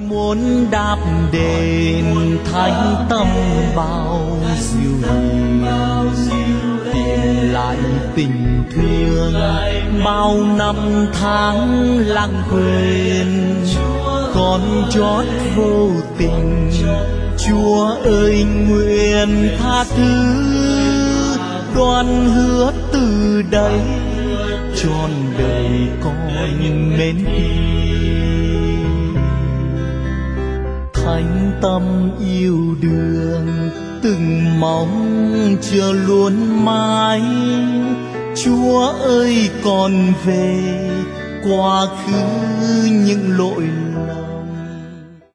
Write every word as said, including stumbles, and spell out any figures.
muốn đáp đền thánh tâm bao diệu hiền, tìm lại tình thương bao năm tháng lãng quên. Con trót vô tình, Chúa ơi nguyện tha thứ, đoan hứa từ đây trọn đời con mến yêu. Thánh tâm yêu đương từng mong chờ luôn mãi, Chúa ơi con về quá khứ những lỗi lầm.